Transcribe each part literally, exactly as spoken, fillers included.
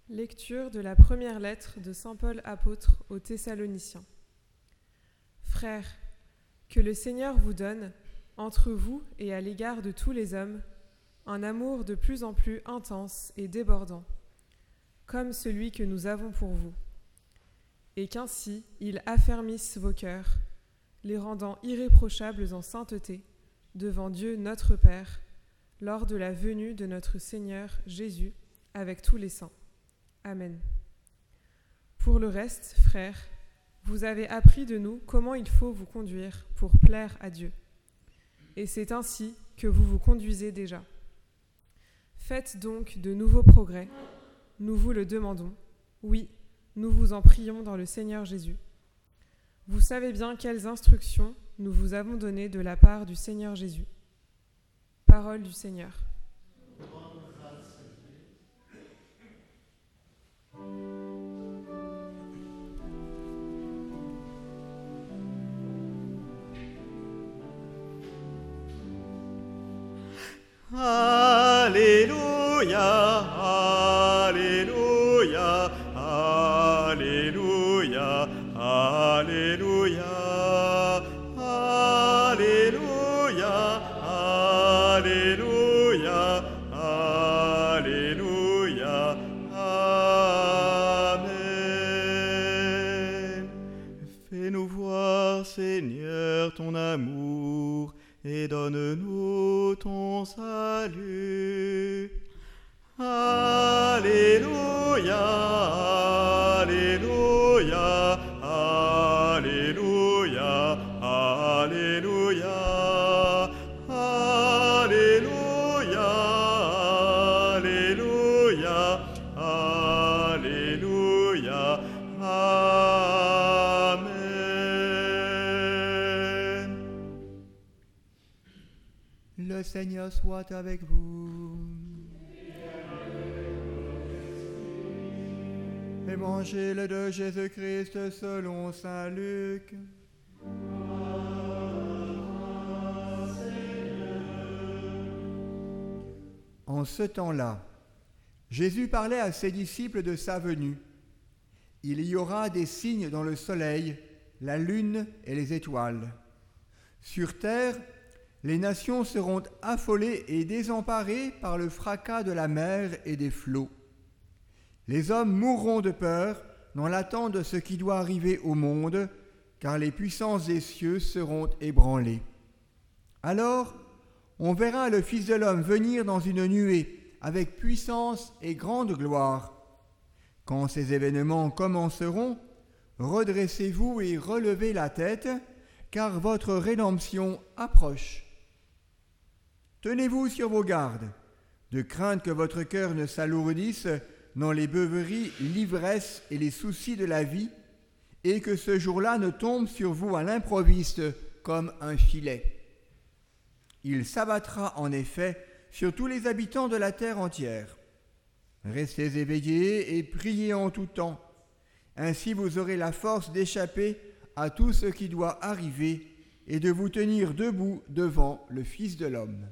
Lecture de la première lettre de saint Paul apôtre aux Thessaloniciens. Frères, que le Seigneur vous donne, entre vous et à l'égard de tous les hommes, un amour de plus en plus intense et débordant, comme celui que nous avons pour vous, et qu'ainsi il affermisse vos cœurs, les rendant irréprochables en sainteté, devant Dieu notre Père, lors de la venue de notre Seigneur Jésus avec tous les saints. Amen. Pour le reste, frères, vous avez appris de nous comment il faut vous conduire pour plaire à Dieu. Et c'est ainsi que vous vous conduisez déjà. Faites donc de nouveaux progrès, nous vous le demandons. Oui, nous vous en prions dans le Seigneur Jésus. Vous savez bien quelles instructions nous vous avons données de la part du Seigneur Jésus. Parole du Seigneur. Alléluia, Alléluia, Alléluia, Alléluia, Alléluia, Alléluia, Alléluia, Amen. Fais-nous voir, Seigneur, ton amour, et donne-nous ton salut. Alléluia, Alléluia, Alléluia, Alléluia, Alléluia, Alléluia, Alléluia, Amen. Le Seigneur soit avec vous. Évangile de Jésus-Christ selon saint Luc. En ce temps-là, Jésus parlait à ses disciples de sa venue. Il y aura des signes dans le soleil, la lune et les étoiles. Sur terre, les nations seront affolées et désemparées par le fracas de la mer et des flots. Les hommes mourront de peur dans l'attente de ce qui doit arriver au monde, car les puissances des cieux seront ébranlées. Alors, on verra le Fils de l'homme venir dans une nuée, avec puissance et grande gloire. Quand ces événements commenceront, redressez-vous et relevez la tête, car votre rédemption approche. Tenez-vous sur vos gardes, de crainte que votre cœur ne s'alourdisse dans les beuveries, l'ivresse et les soucis de la vie, et que ce jour-là ne tombe sur vous à l'improviste comme un filet. Il s'abattra en effet sur tous les habitants de la terre entière. Restez éveillés et priez en tout temps. Ainsi vous aurez la force d'échapper à tout ce qui doit arriver et de vous tenir debout devant le Fils de l'homme.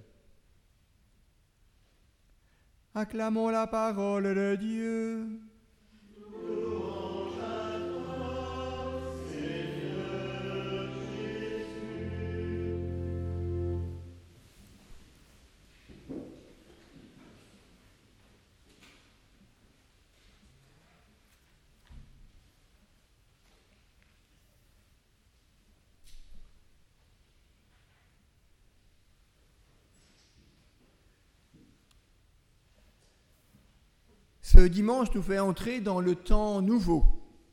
Acclamons la parole de Dieu. Louange à toi, Seigneur Jésus. Ce dimanche nous fait entrer dans le temps nouveau.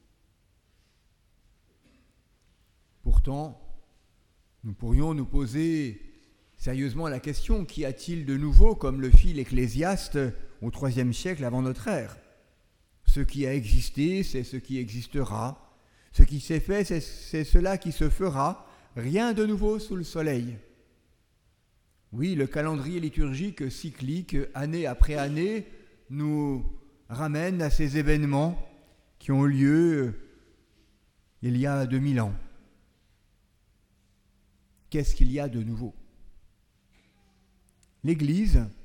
Pourtant, nous pourrions nous poser sérieusement la question, qu'y a-t-il de nouveau, comme le fit l'Ecclésiaste au troisième siècle avant notre ère ? Ce qui a existé, c'est ce qui existera. Ce qui s'est fait, c'est, c'est cela qui se fera. Rien de nouveau sous le soleil. Oui, le calendrier liturgique cyclique, année après année, nous ramène à ces événements qui ont lieu il y a deux mille ans. Qu'est-ce qu'il y a de nouveau ?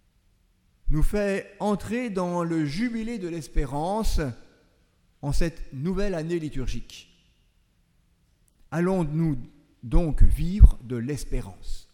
L'Église nous fait entrer dans le jubilé de l'espérance en cette nouvelle année liturgique. Allons-nous donc vivre de l'espérance?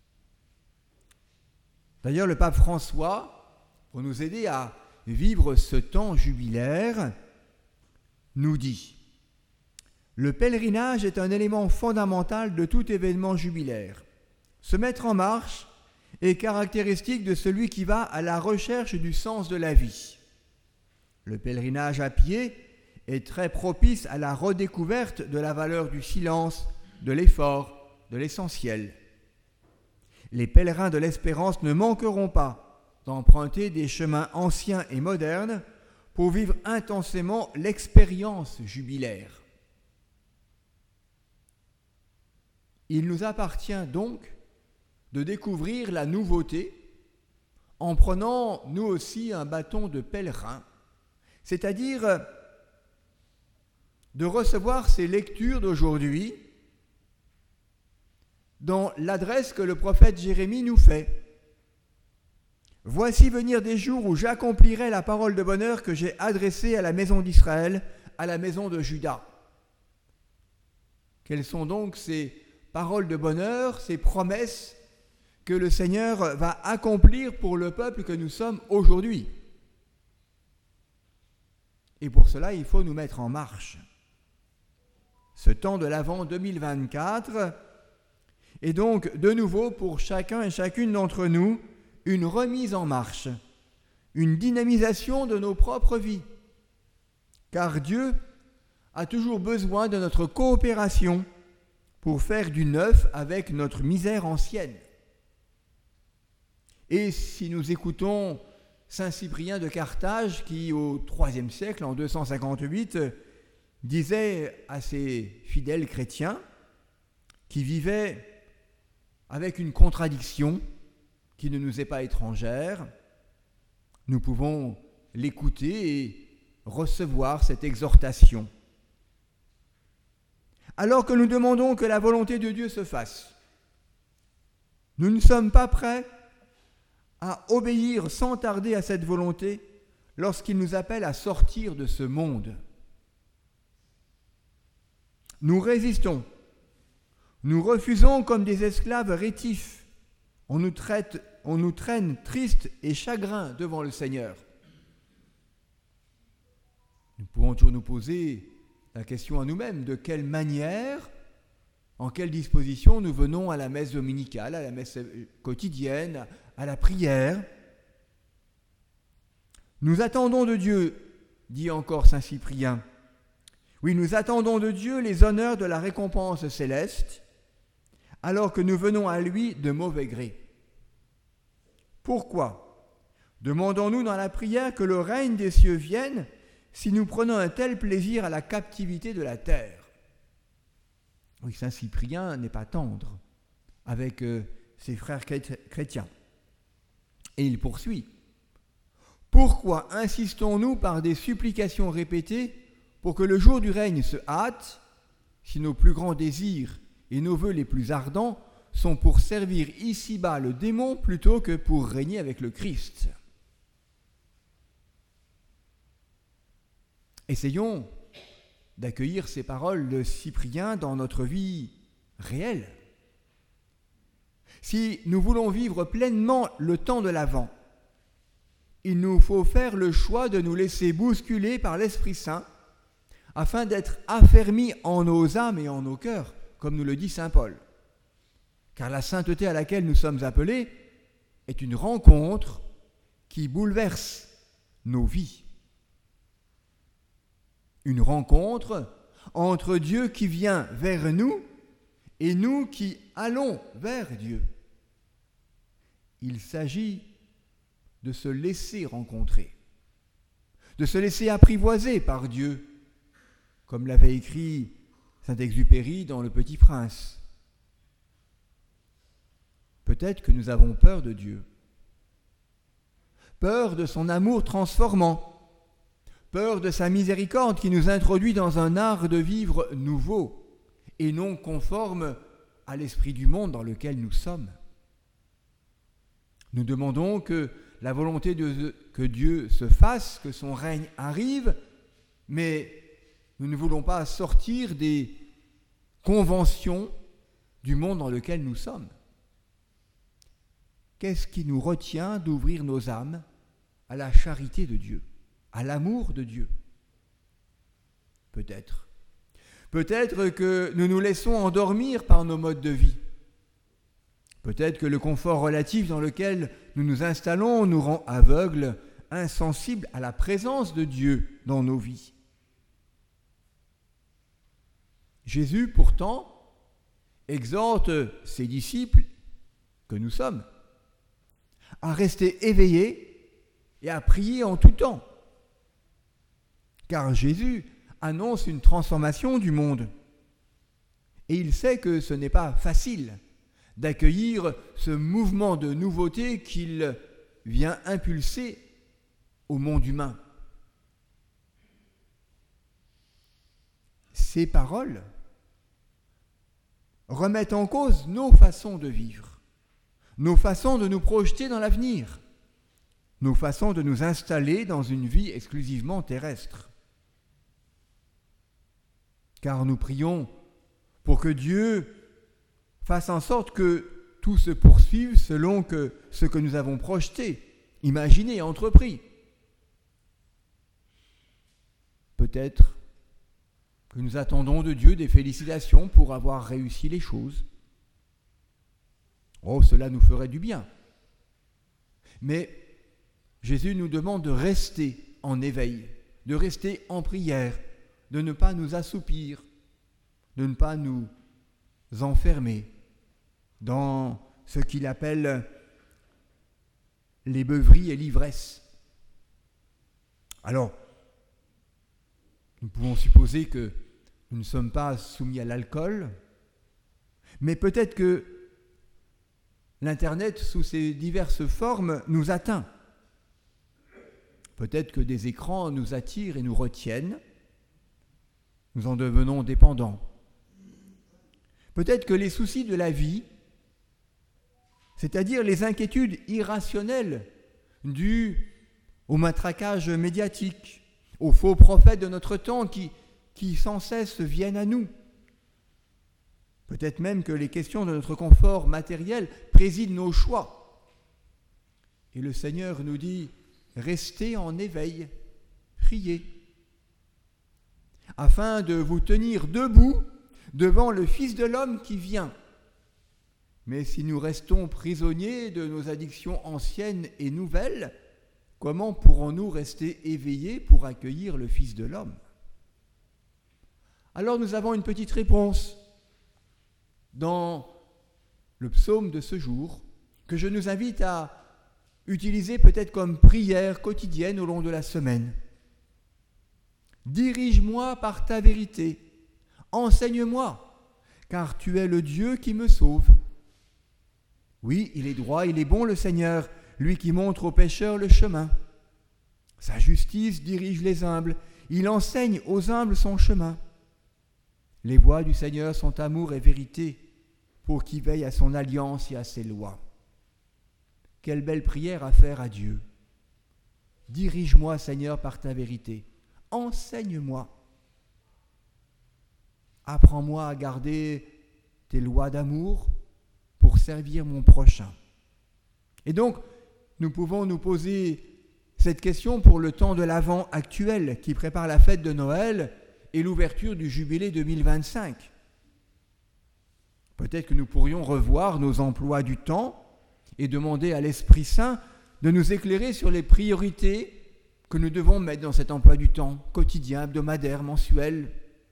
D'ailleurs, le pape François, pour nous aider à vivre ce temps jubilaire, nous dit « Le pèlerinage est un élément fondamental de tout événement jubilaire. Se mettre en marche est caractéristique de celui qui va à la recherche du sens de la vie. Le pèlerinage à pied est très propice à la redécouverte de la valeur du silence, de l'effort, de l'essentiel. Les pèlerins de l'espérance ne manqueront pas d'emprunter des chemins anciens et modernes pour vivre intensément l'expérience jubilaire. Il nous appartient donc de découvrir la nouveauté en prenant nous aussi un bâton de pèlerin, c'est-à-dire de recevoir ces lectures d'aujourd'hui dans l'adresse que le prophète Jérémie nous fait. « Voici venir des jours où j'accomplirai la parole de bonheur que j'ai adressée à la maison d'Israël, à la maison de Juda. » Quelles sont donc ces paroles de bonheur, ces promesses que le Seigneur va accomplir pour le peuple que nous sommes aujourd'hui? Et pour cela, il faut nous mettre en marche. Ce temps de l'Avent deux mille vingt-quatre est donc de nouveau pour chacun et chacune d'entre nous une remise en marche, une dynamisation de nos propres vies. Car Dieu a toujours besoin de notre coopération pour faire du neuf avec notre misère ancienne. Et si nous écoutons saint Cyprien de Carthage, qui au troisième siècle, en deux cent cinquante-huit, disait à ses fidèles chrétiens qui vivaient avec une contradiction qui ne nous est pas étrangère, nous pouvons l'écouter et recevoir cette exhortation. Alors que nous demandons que la volonté de Dieu se fasse, nous ne sommes pas prêts à obéir sans tarder à cette volonté lorsqu'il nous appelle à sortir de ce monde. Nous résistons, nous refusons comme des esclaves rétifs, on nous traite, on nous traîne tristes et chagrins devant le Seigneur. Nous pouvons toujours nous poser la question à nous-mêmes, de quelle manière, en quelle disposition nous venons à la messe dominicale, à la messe quotidienne, à la prière. Nous attendons de Dieu, dit encore saint Cyprien. Oui, nous attendons de Dieu les honneurs de la récompense céleste, alors que nous venons à lui de mauvais gré. Pourquoi demandons-nous dans la prière que le règne des cieux vienne si nous prenons un tel plaisir à la captivité de la terre? Oui, saint Cyprien n'est pas tendre avec euh, ses frères chrétiens. Et il poursuit. Pourquoi insistons-nous par des supplications répétées pour que le jour du règne se hâte, si nos plus grands désirs et nos vœux les plus ardents sont pour servir ici-bas le démon plutôt que pour régner avec le Christ? Essayons d'accueillir ces paroles de Cyprien dans notre vie réelle. Si nous voulons vivre pleinement le temps de l'Avent, il nous faut faire le choix de nous laisser bousculer par l'Esprit Saint afin d'être affermis en nos âmes et en nos cœurs, comme nous le dit saint Paul. Car la sainteté à laquelle nous sommes appelés est une rencontre qui bouleverse nos vies. Une rencontre entre Dieu qui vient vers nous et nous qui allons vers Dieu. Il s'agit de se laisser rencontrer, de se laisser apprivoiser par Dieu, comme l'avait écrit Saint-Exupéry dans Le Petit Prince. Peut-être que nous avons peur de Dieu, peur de son amour transformant, peur de sa miséricorde qui nous introduit dans un art de vivre nouveau et non conforme à l'esprit du monde dans lequel nous sommes. Nous demandons que la volonté de que Dieu se fasse, que son règne arrive, mais nous ne voulons pas sortir des conventions du monde dans lequel nous sommes. Qu'est-ce qui nous retient d'ouvrir nos âmes à la charité de Dieu, à l'amour de Dieu? Peut-être. Peut-être que nous nous laissons endormir par nos modes de vie. Peut-être que le confort relatif dans lequel nous nous installons nous rend aveugles, insensibles à la présence de Dieu dans nos vies. Jésus, pourtant, exhorte ses disciples, que nous sommes, à rester éveillés et à prier en tout temps. Car Jésus annonce une transformation du monde. Et il sait que ce n'est pas facile d'accueillir ce mouvement de nouveauté qu'il vient impulser au monde humain. Ces paroles remettent en cause nos façons de vivre, nos façons de nous projeter dans l'avenir, nos façons de nous installer dans une vie exclusivement terrestre. Car nous prions pour que Dieu fasse en sorte que tout se poursuive selon que ce que nous avons projeté, imaginé, entrepris. Peut-être que nous attendons de Dieu des félicitations pour avoir réussi les choses. Oh, cela nous ferait du bien. Mais Jésus nous demande de rester en éveil, de rester en prière, de ne pas nous assoupir, de ne pas nous enfermer dans ce qu'il appelle les beuveries et l'ivresse. Alors, nous pouvons supposer que nous ne sommes pas soumis à l'alcool, mais peut-être que l'Internet, sous ses diverses formes, nous atteint. Peut-être que des écrans nous attirent et nous retiennent. Nous en devenons dépendants. Peut-être que les soucis de la vie, c'est-à-dire les inquiétudes irrationnelles dues au matraquage médiatique, aux faux prophètes de notre temps qui, qui sans cesse viennent à nous. Peut-être même que les questions de notre confort matériel président nos choix. Et le Seigneur nous dit, restez en éveil, priez, afin de vous tenir debout devant le Fils de l'homme qui vient. Mais si nous restons prisonniers de nos addictions anciennes et nouvelles, comment pourrons-nous rester éveillés pour accueillir le Fils de l'homme? Alors nous avons une petite réponse dans le psaume de ce jour, que je nous invite à utiliser peut-être comme prière quotidienne au long de la semaine. Dirige-moi par ta vérité, enseigne-moi, car tu es le Dieu qui me sauve. Oui, il est droit, il est bon le Seigneur, lui qui montre aux pécheurs le chemin. Sa justice dirige les humbles, il enseigne aux humbles son chemin. Les voies du Seigneur sont amour et vérité, pour qui veille à son alliance et à ses lois. Quelle belle prière à faire à Dieu. Dirige-moi, Seigneur, par ta vérité. Enseigne-moi. Apprends-moi à garder tes lois d'amour pour servir mon prochain. Et donc, nous pouvons nous poser cette question pour le temps de l'Avent actuel qui prépare la fête de Noël et l'ouverture du Jubilé deux mille vingt-cinq. Peut-être que nous pourrions revoir nos emplois du temps et demander à l'Esprit Saint de nous éclairer sur les priorités que nous devons mettre dans cet emploi du temps, quotidien, hebdomadaire, mensuel.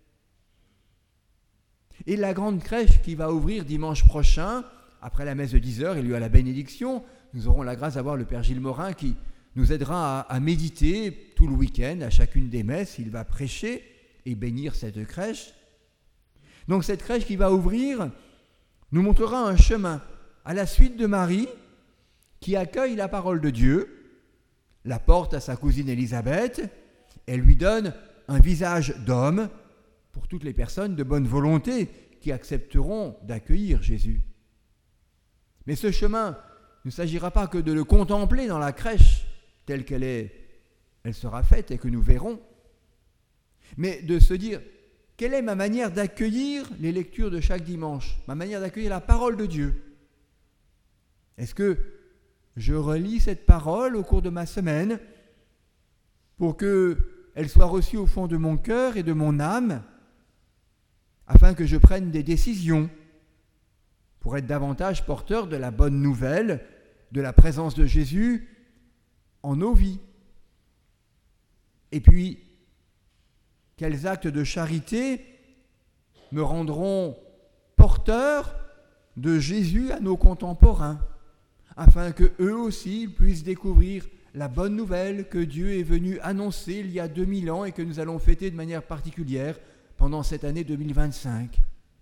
Et la grande crèche qui va ouvrir dimanche prochain, après la messe de dix heures, il y a la bénédiction, nous aurons la grâce d'avoir le Père Gilles Morin qui nous aidera à, à méditer tout le week-end, à chacune des messes, il va prêcher et bénir cette crèche. Donc cette crèche qui va ouvrir nous montrera un chemin à la suite de Marie qui accueille la parole de Dieu, la porte à sa cousine Élisabeth, elle lui donne un visage d'homme pour toutes les personnes de bonne volonté qui accepteront d'accueillir Jésus. Mais ce chemin il ne s'agira pas que de le contempler dans la crèche telle qu'elle est, elle sera faite et que nous verrons, mais de se dire, quelle est ma manière d'accueillir les lectures de chaque dimanche, ma manière d'accueillir la parole de Dieu? Est-ce que je relis cette parole au cours de ma semaine pour qu'elle soit reçue au fond de mon cœur et de mon âme, afin que je prenne des décisions pour être davantage porteur de la bonne nouvelle, de la présence de Jésus en nos vies? Et puis, quels actes de charité me rendront porteur de Jésus à nos contemporains, afin qu'eux aussi puissent découvrir la bonne nouvelle que Dieu est venu annoncer il y a deux mille ans et que nous allons fêter de manière particulière pendant cette année deux mille vingt-cinq.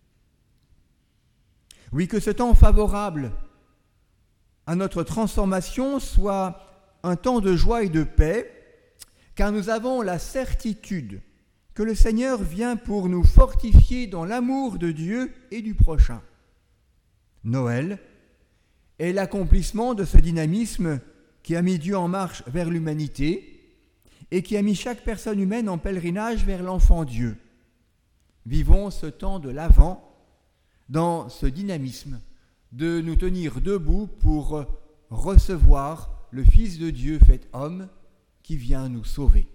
Oui, que ce temps favorable à notre transformation soit un temps de joie et de paix, car nous avons la certitude que le Seigneur vient pour nous fortifier dans l'amour de Dieu et du prochain. Noël est l'accomplissement de ce dynamisme qui a mis Dieu en marche vers l'humanité et qui a mis chaque personne humaine en pèlerinage vers l'enfant Dieu. Vivons ce temps de l'Avent dans ce dynamisme de nous tenir debout pour recevoir le Fils de Dieu fait homme qui vient nous sauver.